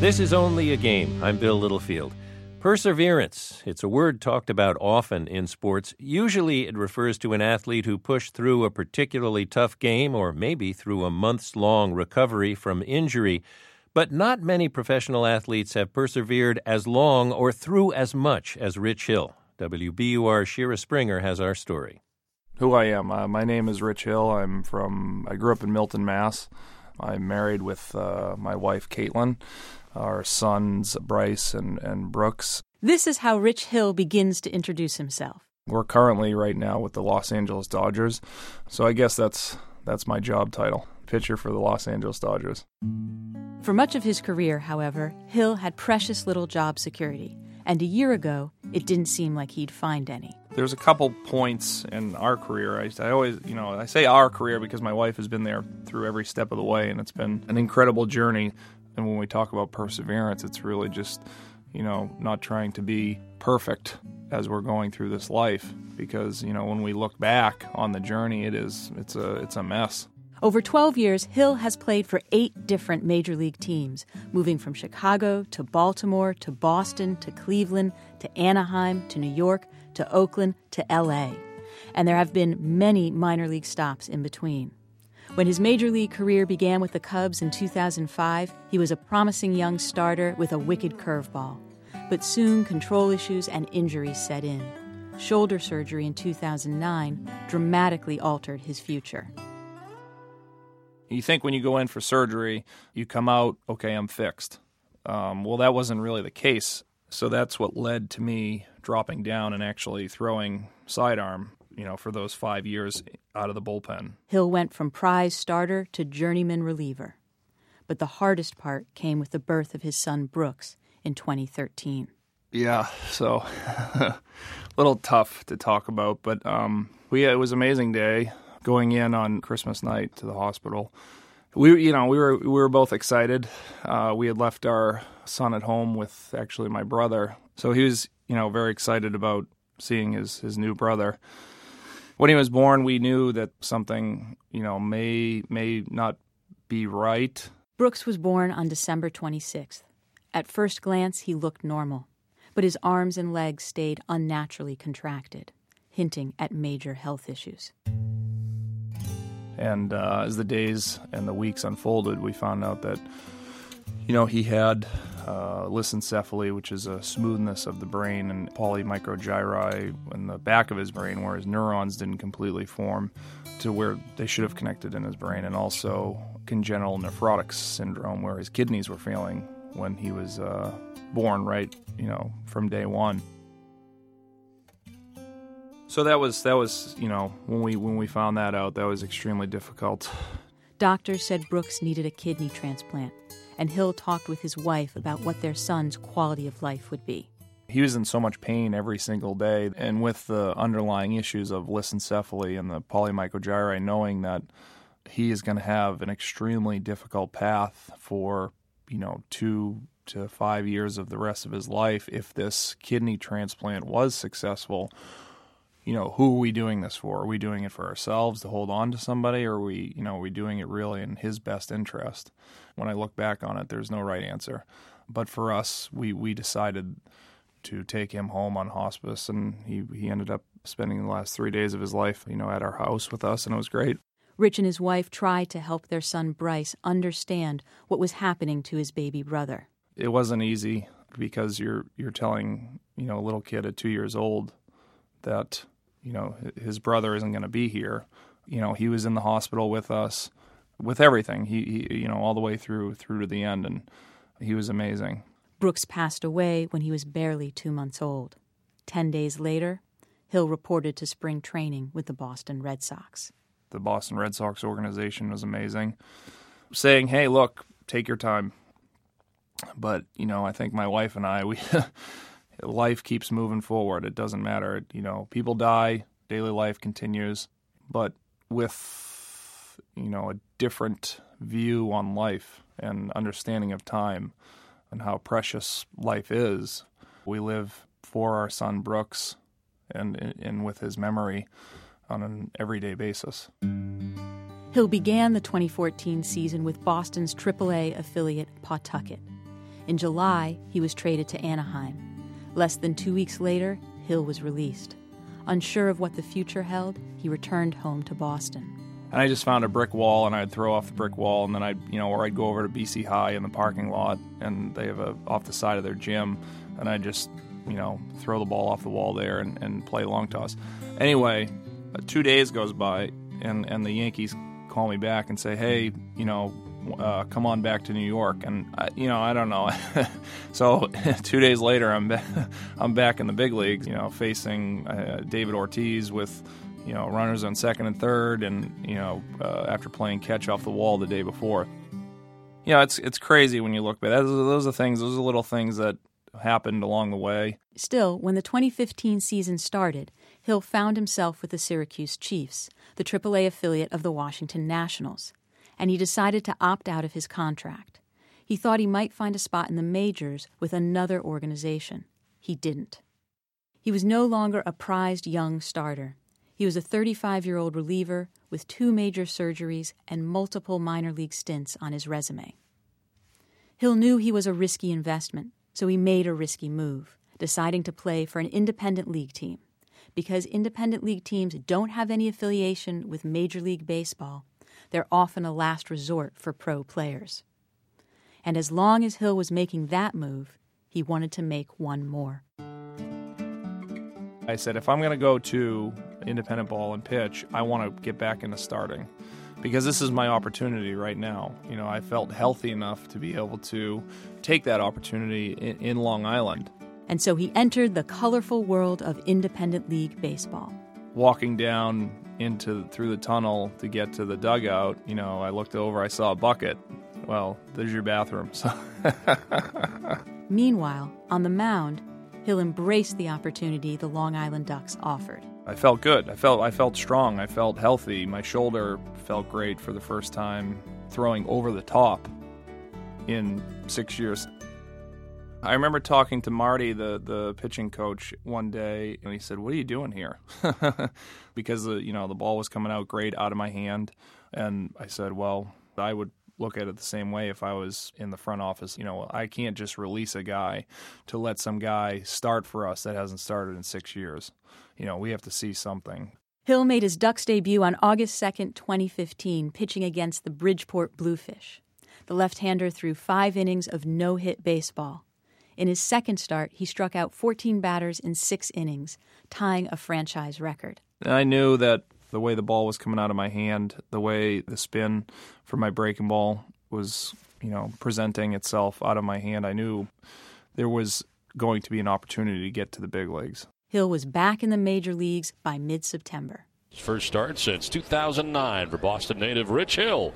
This is Only a Game. I'm Bill Littlefield. Perseverance. It's a word talked about often in sports. Usually it refers to an athlete who pushed through a particularly tough game or maybe through a months-long recovery from injury. But not many professional athletes have persevered as long or through as much as Rich Hill. WBUR Shira Springer has our story. Who I am. My name is Rich Hill. I grew up in Milton, Mass. I'm married with my wife, Caitlin, our sons, Bryce and Brooks. This is how Rich Hill begins to introduce himself. We're currently right now with the Los Angeles Dodgers. So I guess that's my job title, pitcher for the Los Angeles Dodgers. For much of his career, however, Hill had precious little job security. And a year ago, it didn't seem like he'd find any. There's a couple points in our career. I always, I say our career because my wife has been there through every step of the way, and it's been an incredible journey. And when we talk about perseverance, it's really just, not trying to be perfect as we're going through this life. Because, when we look back on the journey, it's a mess. Over 12 years, Hill has played for 8 different major league teams, moving from Chicago to Baltimore to Boston to Cleveland to Anaheim to New York to Oakland to L.A. And there have been many minor league stops in between. When his major league career began with the Cubs in 2005, he was a promising young starter with a wicked curveball. But soon control issues and injuries set in. Shoulder surgery in 2009 dramatically altered his future. You think when you go in for surgery, you come out, okay, I'm fixed. Well, that wasn't really the case. So that's what led to me dropping down and actually throwing sidearm, for those 5 years out of the bullpen. Hill went from prize starter to journeyman reliever. But the hardest part came with the birth of his son Brooks in 2013. Yeah, so a little tough to talk about, but it was an amazing day. Going in on Christmas night to the hospital, we were both excited. We had left our son at home with actually my brother, so he was very excited about seeing his new brother. When he was born, we knew that something may not be right. Brooks was born on December 26th. At first glance, he looked normal, but his arms and legs stayed unnaturally contracted, hinting at major health issues. And as the days and the weeks unfolded, we found out that, he had lissencephaly, which is a smoothness of the brain, and polymicrogyri in the back of his brain where his neurons didn't completely form to where they should have connected in his brain, and also congenital nephrotic syndrome where his kidneys were failing when he was born right, from day one. So that was when we found that out, that was extremely difficult. Doctors said Brooks needed a kidney transplant, and Hill talked with his wife about what their son's quality of life would be. He was in so much pain every single day, and with the underlying issues of lissencephaly and the polymicrogyri, knowing that he is going to have an extremely difficult path for 2 to 5 years of the rest of his life if this kidney transplant was successful. Who are we doing this for? Are we doing it for ourselves to hold on to somebody, or are we doing it really in his best interest? When I look back on it, there's no right answer. But for us, we decided to take him home on hospice, and he ended up spending the last 3 days of his life, at our house with us, and it was great. Rich and his wife tried to help their son Bryce understand what was happening to his baby brother. It wasn't easy because you're telling, a little kid at 2 years old that his brother isn't going to be here. He was in the hospital with us, with everything. He all the way through to the end, and he was amazing. Brooks passed away when he was barely 2 months old. 10 days later, Hill reported to spring training with the Boston Red Sox. The Boston Red Sox organization was amazing, saying, "Hey, look, take your time." But I think my wife and I, life keeps moving forward. It doesn't matter. People die, daily life continues, but with, a different view on life and understanding of time and how precious life is, we live for our son Brooks and with his memory on an everyday basis. Hill began the 2014 season with Boston's AAA affiliate Pawtucket. In July, he was traded to Anaheim. Less than 2 weeks later, Hill was released. Unsure of what the future held, he returned home to Boston. And I just found a brick wall, and I'd throw off the brick wall, and then or I'd go over to BC High in the parking lot, and they have off the side of their gym, and I'd just, throw the ball off the wall there and play long toss. Anyway, 2 days goes by, and the Yankees call me back and say, hey, come on back to New York. And, I don't know. So 2 days later, I'm back in the big leagues, facing David Ortiz with, runners on second and third, and, after playing catch off the wall the day before. It's crazy when you look back. Those are little things that happened along the way. Still, when the 2015 season started, Hill found himself with the Syracuse Chiefs, the AAA affiliate of the Washington Nationals, and he decided to opt out of his contract. He thought he might find a spot in the majors with another organization. He didn't. He was no longer a prized young starter. He was a 35-year-old reliever with 2 major surgeries and multiple minor league stints on his resume. Hill knew he was a risky investment, so he made a risky move, deciding to play for an independent league team. Because independent league teams don't have any affiliation with Major League Baseball, they're often a last resort for pro players. And as long as Hill was making that move, he wanted to make one more. I said, if I'm going to go to independent ball and pitch, I want to get back into starting, because this is my opportunity right now. I felt healthy enough to be able to take that opportunity in Long Island. And so he entered the colorful world of independent league baseball. Walking down through the tunnel to get to the dugout, I looked over, I saw a bucket. Well, there's your bathroom. So Meanwhile, on the mound, Hill embraced the opportunity the Long Island Ducks offered. I felt good. I felt strong. I felt healthy. My shoulder felt great for the first time throwing over the top in 6 years. I remember talking to Marty, the pitching coach, one day, and he said, "What are you doing here?" Because the ball was coming out great out of my hand, and I said, "Well, I would look at it the same way if I was in the front office. I can't just release a guy to let some guy start for us that hasn't started in 6 years. We have to see something." Hill made his Ducks debut on August 2nd, 2015, pitching against the Bridgeport Bluefish. The left-hander threw 5 innings of no-hit baseball. In his second start, he struck out 14 batters in 6 innings, tying a franchise record. And I knew that the way the ball was coming out of my hand, the way the spin for my breaking ball was, presenting itself out of my hand, I knew there was going to be an opportunity to get to the big leagues. Hill was back in the major leagues by mid-September. His first start since 2009 for Boston native Rich Hill.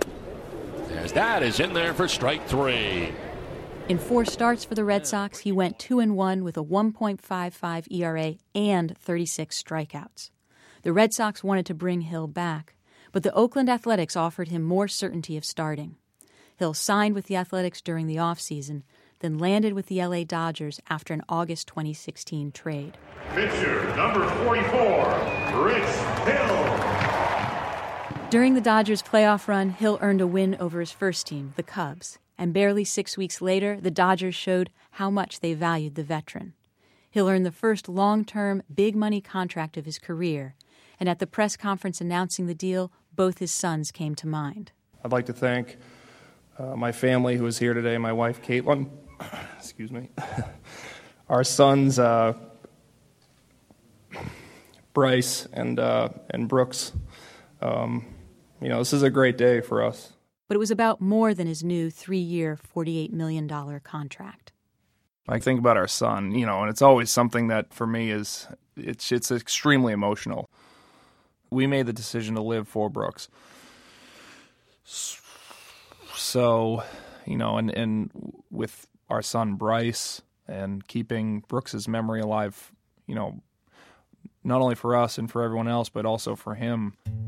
As that is in there for strike 3. In 4 starts for the Red Sox, he went 2-1 with a 1.55 ERA and 36 strikeouts. The Red Sox wanted to bring Hill back, but the Oakland Athletics offered him more certainty of starting. Hill signed with the Athletics during the offseason, then landed with the LA Dodgers after an August 2016 trade. Pitcher number 44, Rich Hill. During the Dodgers' playoff run, Hill earned a win over his first team, the Cubs, and barely 6 weeks later, the Dodgers showed how much they valued the veteran. Hill earned the first long-term, big-money contract of his career, and at the press conference announcing the deal, both his sons came to mind. I'd like to thank my family who is here today, my wife, Caitlin, excuse me, our sons, Bryce and Brooks. This is a great day for us. But it was about more than his new 3-year, $48 million contract. I think about our son, and it's always something that for me it's extremely emotional. We made the decision to live for Brooks. So, and with our son Bryce and keeping Brooks's memory alive, not only for us and for everyone else, but also for him.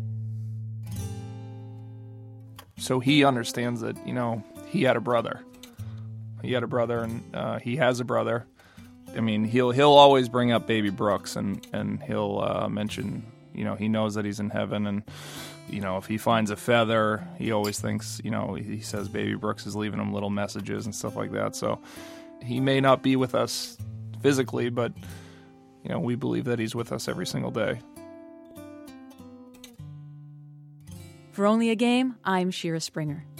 So he understands that, he had a brother. He had a brother, and he has a brother. I mean, he'll always bring up baby Brooks, and he'll mention, he knows that he's in heaven, and if he finds a feather, he always thinks, he says Baby Brooks is leaving him little messages and stuff like that. So he may not be with us physically, but, we believe that he's with us every single day. For Only a Game, I'm Shira Springer.